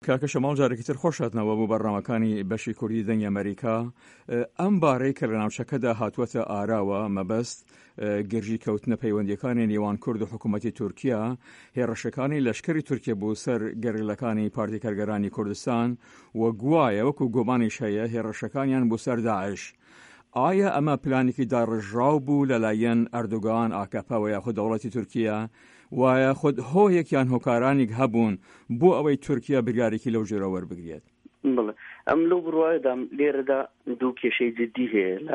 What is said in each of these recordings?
کاکە شەماڵ جارێکی تر خۆشاتنەوە بۆ بەڕامەکانی بەشی کوردی دەنگی ئەمریکا. ئەم بارەی کە لە ناوچەکەدا هاتووەتە ئاراوە مەبەست گرژی کەوتنە پەیوەندیەکانی نێوان کورد و حکوومەتی تورکیا، هێرشەکانی لەشکری تورکیا بۆ سەر گەڕیلەکانی پارتی کارگەرانی کوردستان و گوایە وەکو گۆمانیش هەیە هێرشەکانیان بۆ سەر داعش. ئایا ئەمە پلانێکی داڕژراو بوو لەلایەن ئەردوگان ئاکاپا و یاخود دەوڵەتی تورکیا؟ وایە خود هۆیەکیان هۆکارانێک هەبوون بۆ ئەوەی تورکیا بریارێکی لەو ژێرە وەربگرێت؟ بڵێ ئەم لەو بڕواایەدا لێرەدا دوو کێشەی جددی هەیە لە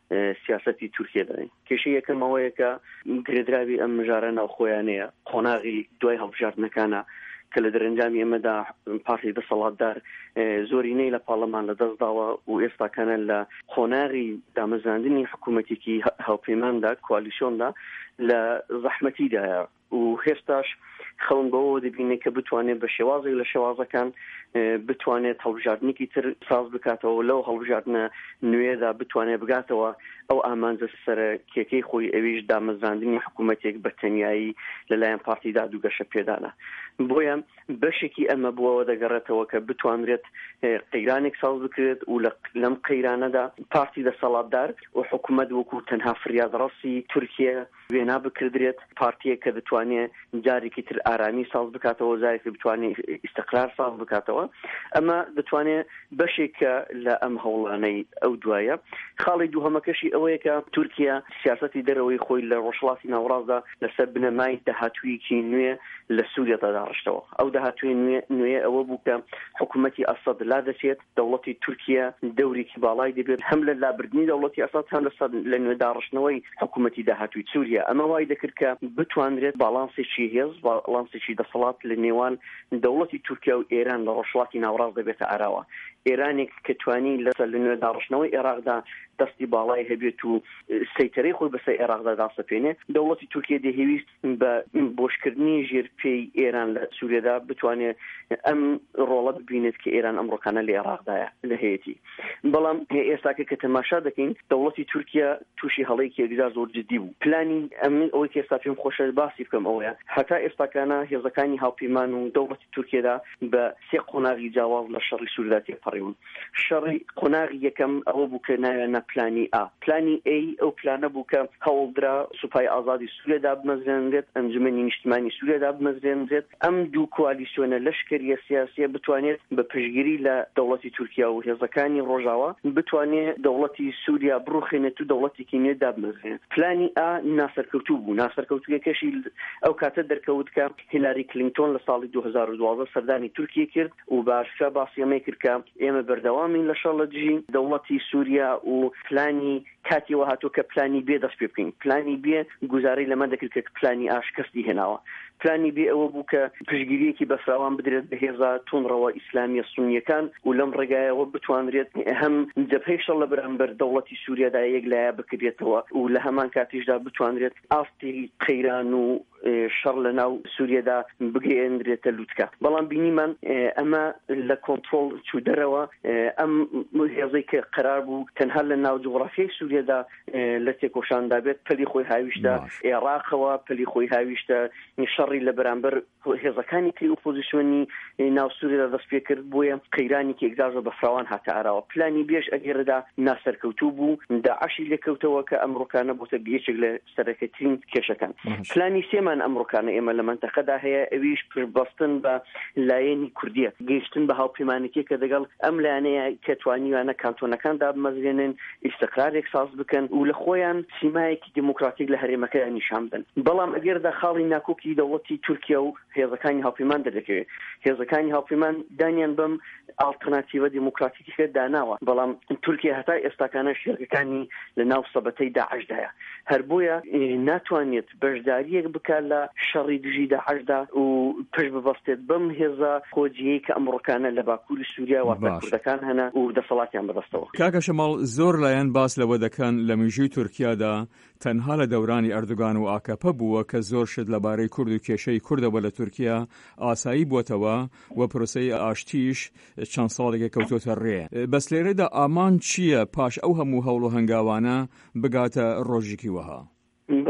سیاسەتی تورکیادا. کێشەی یەکەم ئەوەیە کە گرێدراوی ئەم مژارە ناوخۆیانەیە، قۆناغی دوای هەڵبژاردنەکانە کە لە دەرەنجامی ئێمەدا پارتی دەسەڵاتدار زۆرینەی لە پاڵەمان لەدەستداوە و ئێستاکانە لە قۆناغی دامەزراندنی حکوومەتێکی هاوپەیماندا کوالیسیۆندا لە زەحمەتیدایە و هێستاش خەون بەوە دەبینێت کە بتوانێت بە شێوازێک لە شێوازەکان بتوانێت هەڵبژاردنێکی تر ساز بکاتەوە، لەو هەڵبژاردنە نوێدا بتوانێت بگاتەوە ئەو ئامانجە سەرە کێکەی خۆی ئەویش دامەزراندنی حکوومەتێک بە تەنیایی لەلایەن پارتیدا دووگەشە پێدانە. بۆیە بەشێکی ئەمە بووەوە دەگەڕێتەوە کە بتوانرێت قەیرانێک ساز بکرێت و لەم قەیرانەدا پارتی دەسەڵاتدار و حکوومەت وەکو تەنها فریادڕەسی تورکیا وێنا بکردرێت، پارتیەک کە دەتوانێت جارێکی تر ئارامی ساز بکاتەوە، جارێکی بتوانێت ئیستقرار ساز بکاتەوە. ئەمە دەتوانێت بەشێکە لە ئەم هەوڵانەی ئەو دوایە. خاڵی دووهەمەکەشی ئەوەیە کە تورکیا سیاسەتی دەرەوەی خۆی لە ڕۆژهەڵاتی ناوەڕاستدا لەسەر بنەمای داهاتوویەکی نوێ لە سووریادا داڕشتەوە. ئەو داهاتووی نوێ ئەوە بوو کە حکوومەتی ئەسەد لا دەچێت، دەوڵەتی تورکیا دەورێکی باڵای دەبێت هەم لە لابردنی دەوڵەتی ئەسەد هەم لە نوێ داڕشتنەوەی حکوومەتی داهاتووی سووریا. ئەمە وای دەکرد کە بتوانرێت باڵانسێکی هێز، باڵانسێکی دەسەڵات لە نێوان دەوڵەتی تورکیا و ئێران لە ڕۆژهەڵاتی ناوەڕاست دەبێتە ئاراوە. ئێرانێک کە توانی لەسەر لە نوێ داڕشتنەوەی عێراقدا دەستی باڵای هەبێت و سەیتەرەی خۆی بەسەر عێراقدا داسەپێنێت، دەوڵەتی تورکیا دەهێویست بە بۆشکردنی ژێرپێی ئێران لە سووریادا بتوانێت ئەم ڕۆڵە ببینێت کە ئێران ئەمڕۆکانە لە عێراقدایە لە هەیەتی. بەڵام ئێستاکە کە تەماشا دەکەین دەوڵەتی تورکیا تووشی هەڵەیەکی یەکجار زۆر جددی بوو. پلانی ئەوەی کە ئێستا پێم خۆشە باسی بکەم ئەوەیە هەتا ئێستاکانە هێزەکانی هاوپەیمان و دەوڵەتی تورکیادا بە سێ قۆناغی جیاواز لە شەڕی سووردا تێپەڕیون. شەڕی قۆناغی یەکەم ئەوە بوو کە ناوێنە پلانی ئا. پلانی ئەی ئەو پلانە بوو کە هەوڵدرا سوپای ئازادی سووریا بمەزرێنرێت، ئەنجومەنی نیشتیمانی سووریا بمەزرێنرێت، ئەم دوو کوالیسیۆنە لەشکریە سیاسیە بتوانێت بە پشگیری لە دەوڵەتی تورکیا و هێزەکانی ڕۆژاوا بتوانێت دەوڵەتی سووریا بڕوخێنێت و دەوڵەتێکی نوێ دابمەزرێنێت. پلانی ئا ناسەرکەوتوو بوو. ناسەرکەوتوویەکەشی ئەو کاتە دەرکەوت کە هیلاری کلینتۆن لە ساڵی 2012 سەردانی تورکیا کرد و باشکرا باسی ئەمەی کرد کە ئێمە بەردەوامین لە شەڕ لە دژی دەوڵەتی سووریا و پلانی کاتیەوە هاتووە کە پلانی بێ دەست پێ بکەین. پلانی بێ گوزارەی لەمە دەکرد کە پلانی ئا شکستی هێناوە. پلانی بێ ئەوە بوو کە پشگیریەکی بەفراوان بدرێت بە هێزە تونڕەوە ئیسلامیە سونیەکان و لەم ڕێگایەوە بتوانرێت هەم جەبهەی شەڕ لە بەرامبەر دەوڵەتی سووریادا یەکلایە بکرێتەوە و لە هەمان کاتیشدا بتوانرێت ئاستی قەیران و شەڕ لە ناو سووریادا بگەێنرێتە لووتکە. بەڵام بینیمان ئەمە لە کۆنتڕۆڵ چوو دەرەوە. ئەم هێزەی کە قەرار بوو تەنها لە ناو جوغرافیای سووریادا لە تێکۆشاندا بێت، پەلی خۆی هاویشتە عێراقەوە، پەلی خۆی هاویشتە شەڕی لە بەرامبەر هێزەکانی تری ئۆپۆزیسیۆنی ناو سووریادا دەست پێ کرد. بۆیە قەیرانێکی یەکجار بەفراوان هاتە ئاراوە. پلانی بێش ئەگەرەدا ناسەرکەوتوو بوو، داعشی لێکەوتەوە کە ئەمڕۆکانە بۆتە یەکێک لە سەرەکەترین کێشەکان. پلانی سێمان ئەمڕۆکانە ئێمە لە منتەقەدا هەیە، ئەویش پشبەستن بە لایەنی کوردیە، گەیشتن بە هاوپەیمانێکی کە دەگەڵ ئەم لایەنەیە کە توانیوانە کانتۆنەکان دابمەزرێنن، ئیستقرارێک ساز بکەن و لە خۆیان سیمایەکی دیموکراتیک لە هەرێمەکە نیشان بدەن. بەڵام ئەگەردا خاڵی ناکۆکی دەوڵەتی تورکیا و هێزەکانی هاوپەیمان دەدەکەوێت. هێزەکانی هاوپەیمان دانیان بەم ئالتەرناتیڤە دیموکراتیکە داناوە، بەڵام تورکیا هەتا ئێستاکانە شێرگەکانی لە ناو سەبەتەی داعشدایە. هەر بۆیە ناتوانێت بەشداریەک بکات لە شەڕی دژی داعشدا و پشت ببەستێت بەم هێزە خۆجیەی کە ئەمڕۆکانە لە باکووری سووریا واتە کوردەکان هەنا و دەسەڵاتیان بەدەستەوە. کاکە شەماڵ زۆر لایەن باس لەوە دەکەن لە مێژووی تورکیادا تەنها لە دەورانی ئەردوگان و ئاکاپە بووە کە زۆر شت لەبارەی کورد و کێشەی کوردەوە لە تورکیا ئاسایی بووەتەوە و پرۆسەی ئاشتیش چەند ساڵێکە کەوتۆتە ڕێ. بەس لێرەدا ئامان چییە پاش ئەو هەموو هەوڵ و هەنگاوانە بگاتە ڕۆژێکی وەها؟ بڵێ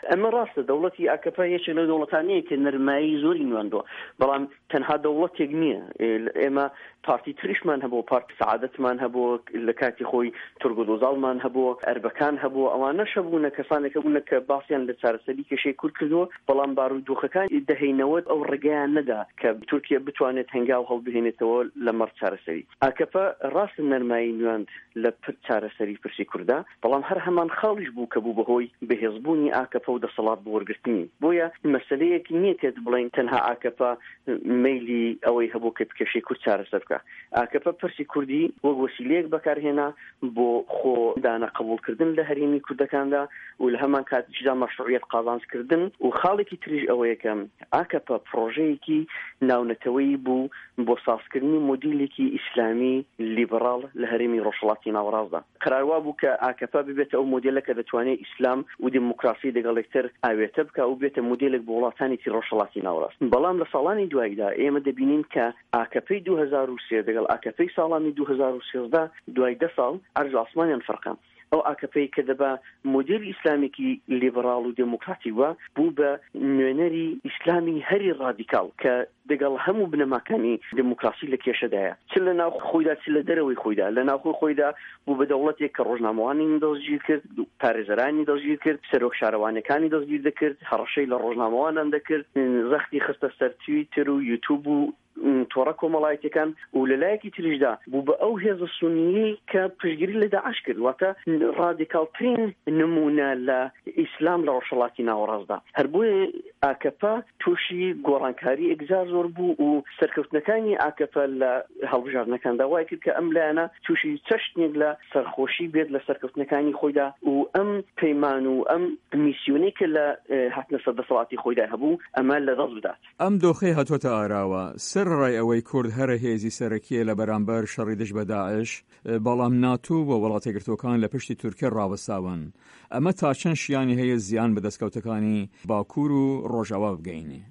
ئەمە ڕاستە دەوڵەتی ئاکەپا یەکێک لە دەوڵەتانەیە کە نەرمایی زۆری نواندووە بەڵام تەنها دەوڵەتێک نییە ئێمە پارتی تریشمان هەبوو پارتی سعادەتمان هەبوو لە کاتی خۆی تورگۆدۆزاڵمان هەبوو ئەربەکان هەبوو ئەوانەش هەبوونە کەسانێکە بوونە کە باسییان لە چارەسەری کێشەی کورد کردووە بەڵام بارودۆخەکان دەهێنەوە ئەو ڕێگەیان نەدا کە تورکیا بتوانێت هەنگاو هەڵبهێنێتەوە لە مەڕ چارەسەری ئاکەپا ڕاستە نەرمایی نواند لە چارەسەری پرسی کووردا بەڵام هەر هەمان خاڵیش بوو کە بوو بەهۆی بەهێزبوونی ئاکەپا و دەسەڵات بوەرگرتنی بۆیە مەسەلەیەکی نییە کە بڵێن تەنها ئاکەپا مەیلی ئەوەی هەبوو کە کێشەی کورد چارەسەر بکە ئاکەپا پرسی کوردی وەک وەسیلەیەک بەکارهێنا بۆ خۆ دانە قبولکردن لە هەرێمی کوردەکاندا و لە هەمان کاتیشدا مەشروعیەت قازانجکردن و خاڵێکی تریش ئەوەیە کە ئاکەپا پرۆژەیەکی ناونەتەوەی بوو بۆ سازکردنی مۆدیلێکی ئیسلامی لیبرال لە هەرێمی ڕۆژهەڵاتی ناوەڕاستدا قراروا بوو کە ئاکەپا ببێتە ئەو مۆدیلەکە دەتوانێت ئیسلام و دیموکراسی لەگەڵ یەکتر ئاوێتە بکە و بێتە مۆدیلێک بۆ وڵاتانی ڕۆژهەڵاتی ناوەڕاست بەڵام لە ساڵانی دواییدا ئێمە دەبینین کە ئاکەپەی 2003 لەگەڵ ئاکەپەی ساڵانی 2013 دوای 10 ساڵ ئەرز ئاسمانیان فەرقان ئەو ئاکەپەی کە دەبا مۆدیل ئیسلامیکی لیبرال و دموکراتی وە بوو بە نوێنەری ئیسلامی هەری ڕادیکاڵ کە دەگەڵ هەموو بنەماکانی دموکراسی لە کێشەدایە چ لە ناو خۆیدا چ لە دەرەوەی خۆیدا لە ناو خۆیدا بوو بە دەوڵەتێک کە ڕۆژنامەوانی دەستگیر کرد پارێزەرانی دەستگیر کرد سەرۆک شارەوانەکانی دەستگیر دەکرد هەڕەشەی لە ڕۆژنامەوانان دەکرد زەختی خستە سەر تویتر و یوتیوب و تۆڕە کۆمەڵایەتەکان و لەلایەکی تریشدا بوو بە ئەو هێزە سونیی کە پشتگیری لە داعش کرد واتە ڕادیکاڵترین نمونە لە ئیسلام لە ڕۆژهەڵاتی ناوەڕاستدا هەر بۆیە ئاکەپا تووشی گۆڕانکاری ئەگزار زۆر بوو و سەرکەوتنەکانی ئاکەپا لە هەڵبژاردنەکاندا وای کرد کە ئەم لایەنە تووشی چەشتێک لە سەرخۆشی بێت لە سەرکەوتنەکانی خۆیدا و ئەم پەیمان و ئەم میسیۆنەی کە لە هاتنە سەردەسەڵاتی خۆیدا هەبوو ئەمە لە دەست بدات ئەم دۆخەی هاتوۆتە ئاراوە ڕای ئەوەی کورد هەرە هێزی سەرەکیە لە بەرامبەر شەڕی دژ بە داعش بەڵام ناتۆ بۆ وڵاتە یەکگرتووەکان لە پشتی تورکیا ڕاوەساون ئەمە تا چەند شیانی هەیە زیان بە دەستکەوتەکانی باکوور و ڕۆژاوا بگەینێ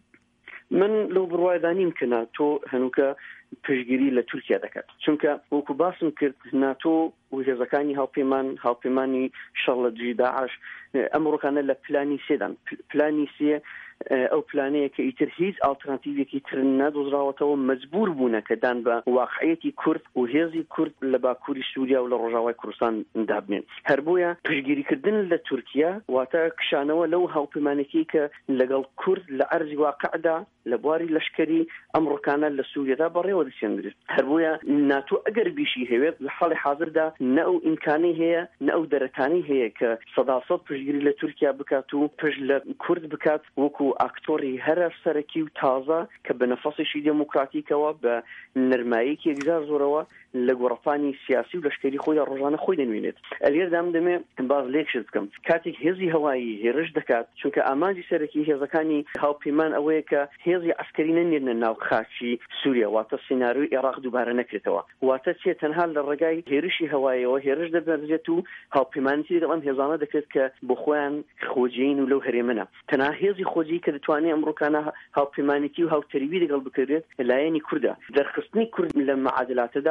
من لەو بڕوایدانیم کە ناتۆ هەنووکە پشتگیری لە تورکیا دەکات چونکە وەکو باسم کرد ناتۆ و هێزەکانی هاوپەیمانی شەڕ لە دژی داعش ئەمڕۆکانە لە پلانی سێدان پلانی سێ ئەو پلانەیە کە ئیتر هیچ ئالتەرناتیڤێکی تر نەدۆزراوەتەوە مەجبور بوونە کە دان بە واقعەتی کورد و هێزی کورد لە باکووری سووریا و لە ڕۆژاوای کوردستان دابنێن هەر بۆیە پشتگیریکردن لە تورکیا واتە کشانەوە لەو هاوپەیمانێکی کە لەگەڵ کورد لە ئەرزی واقعدا لە بواری لەشکری ئەمڕۆکانە لە سووریادا بەڕێوە دەسێنرێت هەر بۆیە ناتۆ ئەگەر بیشی هەوێت لە حاڵی حاضردا نە ئەو ئیمکانی هەیە نە ئەو دەرەکانی هەیە کە سەداسەد پشتگیری لە تورکیا بکات و پشت لە کورد بکات وەکو ئاکتۆری هەرە سەرەکی و تازە کە بە نەفەسێکی دموکراتیکەوە بە نەرماییەکی ئەگزار زۆرەوە لە گۆڕەپانی سیاسی و لەشکری خۆی ڕۆژانە خۆی دەنوێنێت ئەلێردام دەمێ باز لێکشت بکەم کاتێک هێزی هەوایی هێرش دەکات چونکە ئامانجی سەرەکی هێزەکانی هاوپەیمان ئەوەیە کە هێزی عسکەری نەنێرنە ناو خاچی سووریا واتە سیناریۆی عێراق دووبارە نەکرێتەوە واتە چێ تەنها لە ڕێگای هێرشی هەوایەوە هێرش دەبێت و هاوپەیمانیی لەگەڵ ئەم هێزانە دەکرێت کە بۆ خۆیان خۆجین و لەو هەرێمەنە تەنها هێزی خۆجی کە دەتوانێت ئەمڕۆکانە هاوپەیمانیتی و هاوتەریبی لەگەڵ بکرێت لایەنی کووردە دەرخستنی کورد لە معادلاتەدا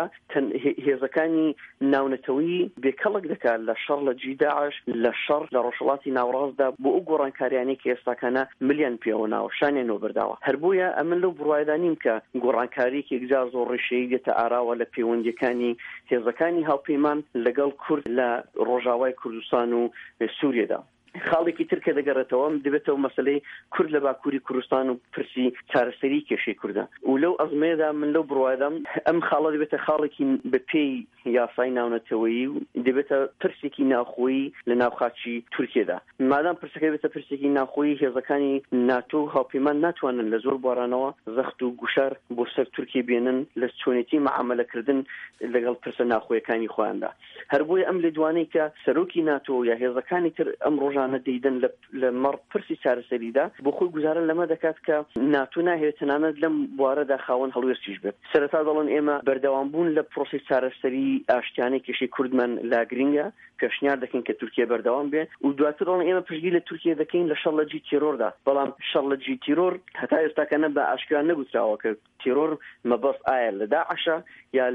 هێزەکانی ناونەتەوەی بێکەڵک دەکات لە شەڕ لە دژی داعش لە شەڕ لە ڕۆژهەڵاتی ناوەڕاستدا بۆ ئەو گۆڕانکاریانەی کە ئێستاکانە ملیان پێوە ناوە شانیان نۆبەرداوە هەر بۆیە ئەمن لەو بڕوایدانیم کە گۆڕانکاریەکی ئەگزار زۆر ڕێشەیە دێتە ئاراوە لە پەیوەندیەکانی هێزەکانی هاوپەیمان لەگەڵ کورد لە ڕۆژاوای کوردستان و سووریادا خاڵێکی ترکە دەگەڕێتەوە دەبێتەوە مەسلەی کورد لە باکووری کوردستان و پرسی چارەسەری کێشەی کوردە و لەو ئەزمەیەدا من لەو بڕوایدام ئەم خاڵە دەبێتە خاڵێکی بەپێی یاسای ناونەتەوەیی و دەبێتە پرسێکی ناوخۆیی لە ناوخاچی تورکیادا مادام پرسەکە بێتە پرسێکی ناوخۆیی هێزەکانی ناتۆ هاوپەیمان ناتوانن لە زۆر بوارانەوە زەخت و گوشار بۆ سەر تورکیا بێنن لە چۆنێتی معاملەکردن لەگەڵ پرسە ناوخۆیەکانی خۆیاندا هەر بۆیە ئەم لێدوانەی کە سەرۆکی ناتۆ یا هێزەکانی تر ئەم ڕۆژانە دەیدەن لە مەڕ پرسی چارەسەریدا بۆ خۆی گوزارە لەمە دەکات کە ناتۆ ناهێت تەنانەت لەم بوارەدا خاوەن هەڵوێستیش بێت سەرەتا دەڵێن ئێمە بەردەوامبوون لە پرۆسی چارەسەری ئاشتیانەی کێشەی کوردمان لا گرنگە پێشنیار دەکەین کە تورکیا بەردەوام بێ و دواتر دەڵێن ئێمە پشتگیری لە تورکیا دەکەین لە شەڕ لە جی تیرۆردا بەڵام شەڕ لە جی تیرۆر هەتا ئێستاکەنە بە ئاشکرا نەگوتراوە کە تیرۆر مەبەست ئایا لە داعشە یا لە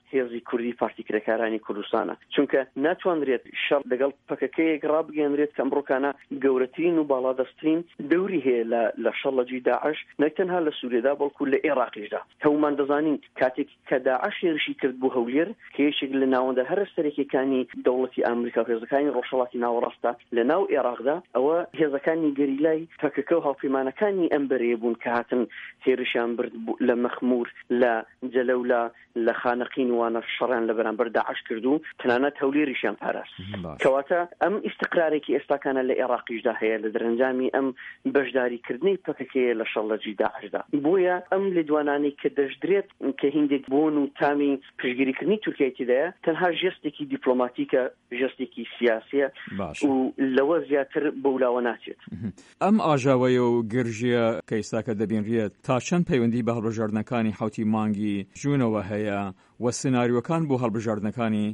هێزی کوردی پارتیکرەکارانی کوردستانە، چونکە ناتوانرێت شەڕ لەگەڵ پەکەکەیەک ڕابگەێنرێت کە ئەمڕۆکانە گەورەترین و باڵادەستترین دەوری هەیە لە شەڕڵەجی داعش، نەکتەنها لە سوورێدا بەڵکو لە عێراقیشدا. هەمومان دەزانین کاتێک کە داعش هێرشی کرد بۆ هەولێر کە یەکێک لە ناوەندە هەرە سەرەکیەکانی دەوڵەتی ئەمریکا و هێزەکانی ڕۆژهەڵاتی ناوەڕاستە لە ناو عێراقدا، ئەوە هێزەکانی گەریلای پەکەکە و هاوپەیمانەکانی ئەم بەرەیە بوون کە هاتن هێرشیان برد لە مەخمور، لە جەلەولا، لە خانەقین وانە شەڕیان لە بەرامبەر داعش کردو، تەنانەت هەولێریشیان پاراست. کەواتە ئەم ئیستقرارێکی ئێستاکانە لە عێراقیشدا هەیە لە دەرەنجامی ئەم بەشداریکردنی پەکەکەیە لە شەڕڵەجی داعشدا. بۆیە ئەم لێدوانانەی کە دەشدرێت کە هیندێک بۆن و تامی پشگیریکردنی تورکیای تێدایە تەنها ژێستێکی دیپلۆماتیکە، ژێستێکی سیاسیە و لەوە زیاتر بەولاوە ناچێت. ئەم ئاژاوەیە و گرژیە کە ئێستاکە دەبینرێت تا چەند پەیوەندی بە هەڵبژاردنەکانی حوتی مانگی ژوونەوە هەیە و سناریۆکان بۆ هەڵبژاردنەکانی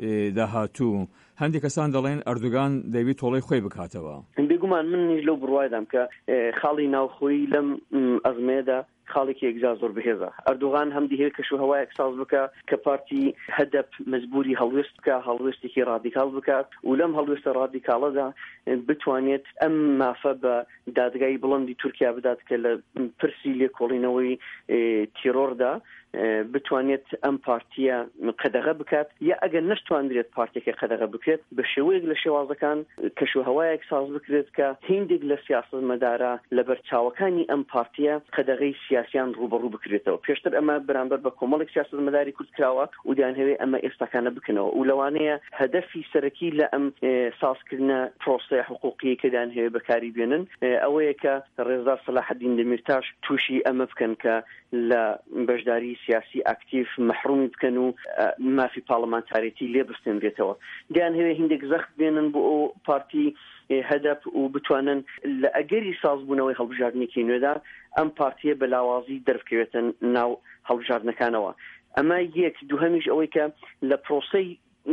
داهاتوو. هەندێک کەسان دەڵێن ئەردوگان دەیوێت تۆڵەی خۆی بکاتەوە. بێگومان من نیش لەو بڕوایدام کە خاڵی ناوخۆی لەم ئەزمەیەدا خاڵێکی یەکجا زۆر بەهێزە. ئەردوغان هەمدی هەیە کەشوهەوایەک ساز بکە کە پارتی هەدەپ مەجبوری هەڵوێست بکە، هەڵوێستێکی ڕادیکال بکات و لەم هەڵوێستە ڕادیکاڵەدا بتوانێت ئەم مافە بە دادگای بڵندی تورکیا بدات کە لە پرسی لێکۆڵینەوەی تیرۆردا بتوانێت ئەم پارتیە قەدەغە بکات، یا ئەگەر نەشتوانرێت پارتێکە قەدەغە بکرێت بە شێوەیەک لە شێوازەکان کەشوهەوایەک ساز بکرێت کە هیندێک لە سیاسەتمەدارە لەبەر چاوەکانی ئەم پارتیە قەدەغەی سیاسیان ڕوبەڕوو بکرێتەوە. پێشتر ئەمە بەرامبەر بە کۆمەڵێک سیاسەتمەداری کورد کراوە و دەیانهەوێت ئەمە ئێستاکانە بکنەوە و لەوانەیە هەدەفی سەرەکی لە ئەم سازکردنە پرۆسەی حقوقی کە دەیانهەوێت بەکاری بێنن ئەوەیە کە ڕێزدار سەلاحەدین دەمیرتاش تووشی ئەمە بکەن کە لە بەشداری سیاسی ئاکتیف مەحرومی بکەن و مافی پاڵمانتاریەتی لێ بستێنرێتەوە. دەیانهەوێت هیندێک زەخت بێنن بۆ ئەو پارتی هەدەپ و بتوانن لە ئەگەری سازبوونەوەی هەڵبژاردنێکی نوێدا ئەم پارتیە بەلاوازی دەربکەوێتە ناو هەڵبژاردنەکانەوە. ئەمە یەک. دووهەمیش ئەوەی کە لە پرۆسەی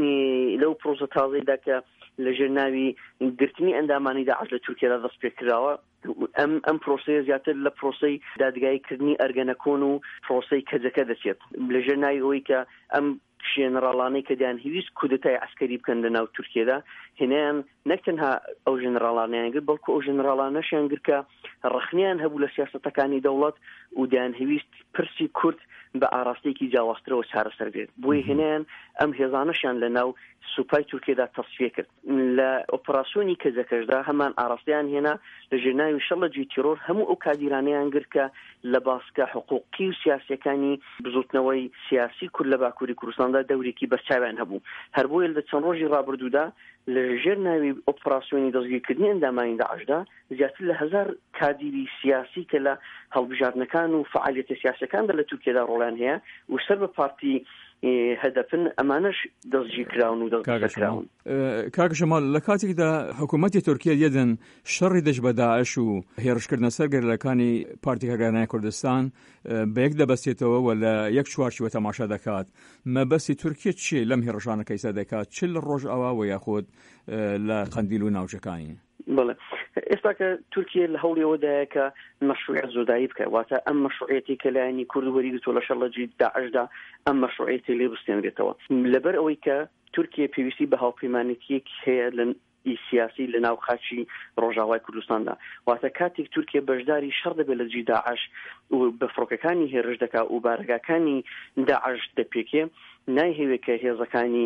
لەو پرۆسە تازەیدا کە لە ژێرناوی گرتنی ئەندامانی داعش لە تورکیادا دەست پێکراوە، ئەم پرۆسەیە زیاتر لە پرۆسەی دادگایکردنی ئەرگەنەکۆن و پرۆسەی کەجەکە دەچێت لە ژێرناوی ئەوەی کە ئەم ژێنەڕاڵانەی کە دەیان هیویست کودەتای عەسکەری بکەن لە ناو تورکیادا هێنیان نەکتەنها ئەو ژێنەڕاڵانەیان گرت بەڵکو ئەو ژێنەڕاڵانەشیان گرت کە ڕەخنیان هەبوو لە سیاسەتەکانی دەوڵەت و دەیان هیویست پرسی کورد بە ئاراستەیەکی جیاوازترەوە چارەسەر بێت. بۆیە هێنیان ئەم هێزانەشیان لە ناو سوپای تورکیادا تەصفیە کرد. لە ئۆپراسیۆنی کەجەکەشدا هەمان ئاراستەیان هێنا لە ژێرناوی شەڕڵەجی تیرۆر هەموو ئەو کادیرانەیان گرت کە لە باسکە حقوقی و سیاسیەکانی بزوتنەوەی سیاسی کورد لە باکووری کوردستاندا دەورێکی بەرچاویان هەبوو. هەر بۆیە لە چەند ڕۆژی ڕابردوودا لە ژێرناوی ئۆپراسیۆنی دەستگیرکردنی ئەندامانی داعشدا زیاتر لە 1000 کادیری سیاسی کە لە هەڵبژاردنەکان و فعالیتە سیاسەکاندا لە تورکیادا ڕۆڵیان هەیە و سەر بە پارتی هەدەفن ئەمانەش دەستگیر کراون و دەستگیرکراون. کاکە شەماڵ لە کاتێکدا حکوومەتی تورکیا یەدن شەڕی دەست بە داعش و هێرشکردنە سەر گەرەکانی پارتی هەرگرتنەکانی کوردستان بە یەک دەبەستێتەوە و لە یەک چوارچوە تەماشا دەکات. مەبەستی تورکیا چیە لەم هێرشانە کەیسا دەکات؟ چ لە ڕۆژ ئەوە و یاخۆت لە قەندیل و ناوچەکانی؟ بڵێ ئێستا کە تورکیا لە هەوڵیەوەدایە کە مەشروعیت زۆدایی بکە، واتە ئەم مەشروعیەتی کە لایەنی کورد وەریگرتووە لە شەڕڵەجی داعشدا ئەم مەشروعیەتی لێ بستێنرێتەوە. لەبەر ئەوەی کە تورکیا پێویستی بە هاوپەیمانێتیەک هەیە لە سیاسی لە ناو خاچی ڕۆژاوای کوردستاندا، واتە کاتێک تورکیا بەشداری شەڕ دەبێت لە جی داعش و بە فڕۆکەکانی هێرش دەکات و بارگاکانی داعش دەپێکێ، نایهەوێت کە هێزەکانی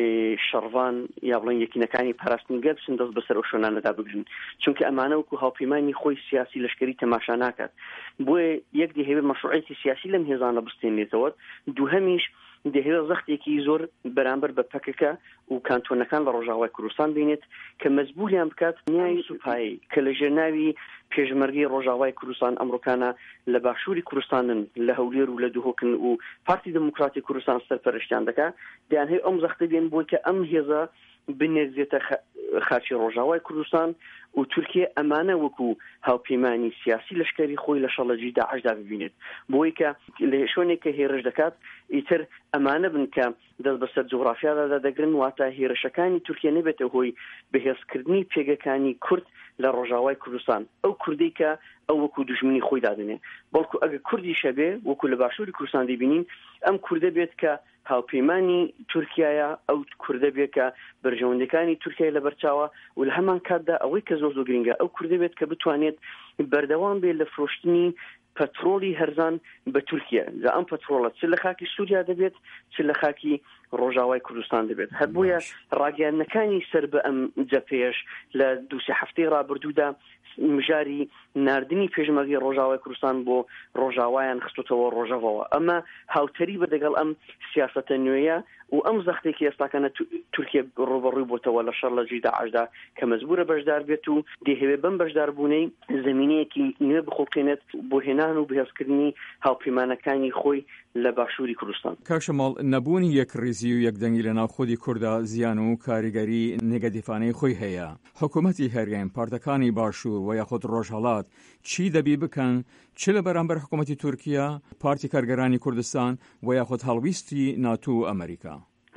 شەڕوان یا بڵێن یەکینەکانی پاراستنیگە بچن دەست بەسەر ئەو شوێنانەدا بگرن، چونکە ئەمانە وەکو هاوپەیمانی خۆی سیاسی لەشکری تەماشا ناکات. بۆیە یەک دەهەوێت مەشروعیەتی سیاسی لەم هێزانە بستێنێتەوە، دووهەمیش دەهێوێت زەختێکی زۆر بەرامبەر بە پەکەکە و کانتۆنەکان لە ڕۆژاوای کوردستان بینێت کە مەجبوریان بکات نیای سوپایی کە لە ژێرناوی پێشمەرگی ڕۆژاوای کوردستان ئەمڕۆکانە لە باشووری کوردستانن لە هەولێر و لە دوهۆکن و پارتی دموکراتی کوردستان سەرپەرشتیان دەکات، دەیانهەیە ئەم زەختە بێن بۆی کە ئەم هێزە بنێرزێتە خاچی ڕۆژاوای کوردستان و تورکیا ئەمانە وەکو هاوپەیمانی سیاسی لەشکری خۆی لە شەڕڵەجی داعشدا ببینێت، بۆی کە لە شوێنێک کە هێرش دەکات ئیتر ئەمانە بن کە دەست بەسەر جوغرافیادا دەگرن، واتە هێرشەکانی تورکیا نەبێتە هۆی بەهێزکردنی پێگەکانی کورد لە ڕۆژاوای کوردستان، ئەو کوردی کە ئەو وەکو دوژمنی خۆی دادنێ، بەڵکو ئەگە کوردی شەبێ وەکو لە باشووری کوردستان دەبینین ئەم کوردە بێت کە هاوپەیمانی تورکیایە ئەو کوردە بێت کە بەرژەوەندەکانی تورکیای لەبەرچاوە و لە هەمان کاتدا ئەوەی کە زۆر گرنگە ئەو کوردە بێت کە بتوانێت بەردەوام بێت لە فرۆشتنی پەترۆلی هەرزان بە تورکیا جا ئەم پەترۆڵە چ لە خاکی سووریا دەبێت چ لە خاکی ڕۆژاوای کوردستان دەبێت هەر بۆیە ڕاگەیاندنەکانی سەر بە ئەم جەپەیەش لە دووسێ هەفتەی ڕابردوودا مژاری ناردنی پێشمەرگی ڕۆژاوای کوردستان بۆ ڕۆژاوایان خستوتەوە ڕۆژەوەوە ئەمە هاوتەری بە دەگەڵ ئەم سیاسەتە نوێیە و ئەم زەختێکی ئێستاکەنە تورکیا ڕۆبەڕووی بۆتەوە لە شەڕ لە جیدا عەشدا کە مەجبورە بەشدار بێت و دەیەوێت بەم بەشداربوونەی زەمینەیەکی نوێ بخۆڵقێنێت بۆ هێنان و بەهێزکردنی هاوپەیمانەکانی خۆی لە باشووری کوردستان. کاکشەماڵ نەبوونی یەکڕێزی و یەکدەنگی لە ناوخۆی کووردا زیان و کاریگەری نێگەتیفانەی خۆی هەیە. حکوومەتی هەرێم پارتەکانی باشوور و یاخود ڕۆژهەڵات چی دەبی بکەن چ لە بەرامبەر حکوومەتی تورکیا پارتی کارگەرانی کوردستان و یاخود هەڵویستی ناتۆ و ئەمریکا؟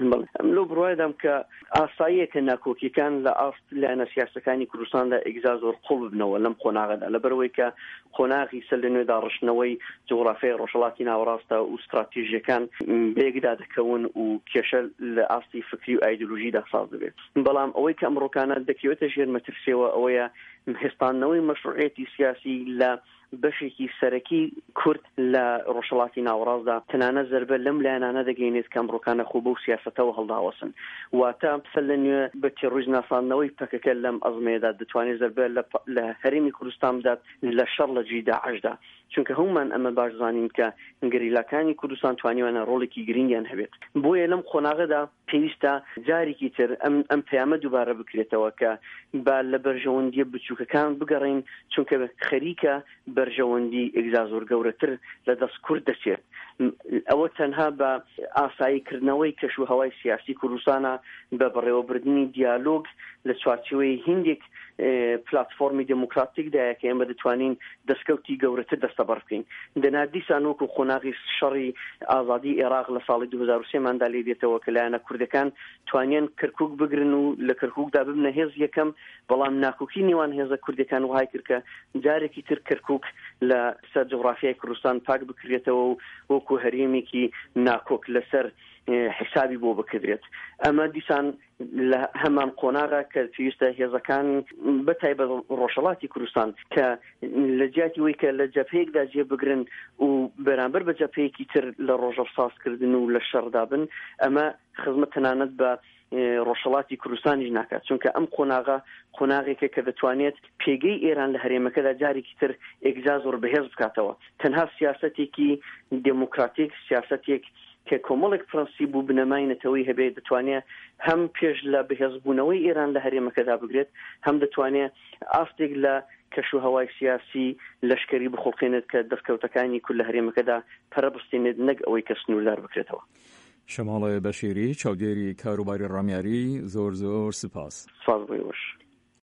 لەو بڕواایدام کە ئاساییەکە ناکۆکیەکان لە ئاست لە سیاسەکانی کوردستاندا ئێگزا زۆر قوڵ ببنەوە لەم قۆناغەدا لەبەرەوەی کە قۆناغی سەر لە نوێدا ڕشنەوەی جوغرافیای ڕۆژهەڵاتی ناوەڕاستە و استراتیژیەکان بەیەکدا دەکەون و کێشە لە ئاستی فکری و ئایدۆلۆژیدا ساز دەبێت بەڵام ئەوەی کە ئەمڕۆکانە دەکەوێتە ژێر مەترسیەوە ئەوەیە هێستانەوەی مەشروعیەتی سیاسی لە بەشێکی سەرەکی کورد لە ڕۆژهەڵاتی ناوەڕاستدا تەنانە زەربە لەم لایەنانە دەگەینێت کە ئەمڕۆکانە خۆ بەو سیاسەتەوە هەڵداوەسن واتە سەر لە نوێ بە تێڕۆژ ناساندنەوەی پەکەکە لەم ئەزمەیەدا دەتوانێت زەربە لە هەرێمی کوردستان بدات لە شەڕ لە جیدا عەشدا چونکە هەمومان ئەمە باش زانین کە گەریلاکانی کوردستان توانیوانە ڕۆڵێکی گرنگیان هەبێت بۆیە لەم قۆناغەدا پێویستە جارێکی تر ئەم پەیامە دووبارە بکرێتەوە کە با لە بەرژەوەندیە بچووکەکان بگەڕین چونکە خەریکە بەرژەوەندی ئێگزا زۆر گەورەتر لە دەست کورد دەچێت ئەوە تەنها بە ئاساییکردنەوەی کەشوهەوای سیاسی کوردستانە بە بەڕێوەبردننی دیالۆگ لە چوارچێوەی هندێک پلاتفۆرمی دموکراتیکدایە کە ئێمە دەتوانین دەستکەوتی گەورەتر دەستەبەر بکەین دەنادیسان وەکو خۆناغی شەڕی ئازادی عێراق لە ساڵی 2023 ماندا لێ دێتەوە کە لایەنە کوردەکان توانیان کەرکووک بگرن و لە کەرکووکدا ببنە هێز یەکەم بەڵام ناکۆکی نێوان هێزە کوردەکان وهای کرد کە جارێکی تر کەرکووک لە سەر جوغرافیای کوردستان پاک بکرێتەوە و وەکو هەرێمێکی ناکۆک لەسەر حسابی بۆ بکرێت ئەمە دیسان لە هەمان قۆناغا کە پێویستە هێزەکان بەتایبەت ڕۆژهەڵاتی کوردستان کە لە جیاتی وی کە لە جەبهەیەکدا جێ بگرن و بەرامبەر بە جەبهەیەکی تر لە ڕۆژە سازکردن و لە شەڕدا بن ئەمە خزمەت تەنانەت بە ڕۆژهەڵاتی کوردستانیش ناکات چونکە ئەم قۆناغێکە کە دەتوانێت پێگەی ئێران لە هەرێمەکەدا جارێکی تر ئێگزا زۆر بەهێز بکاتەوە تەنها سیاسەتێکی دموکراتیک سیاسەتێک کە کۆمەڵێک پرەنسیب و بنەماینەتەوەی هەبێت دەتوانێت هەم پێش لە بەهێزبوونەوەی ئێران لە هەرێمەکەدا بگرێت هەم دەتوانێت ئاستێک لە کەشوهەوای سیاسی لەشکری بخۆڵقێنێت کە دەستکەوتەکانی کورد لە هەرێمەکەدا پەرەبستێنێت نەک ئەوەی کە سنووردار بکرێتەوە. شەماڵ بەشیری چاودێری کاروباری ڕامیاری زۆر سپاس. سپاس بۆ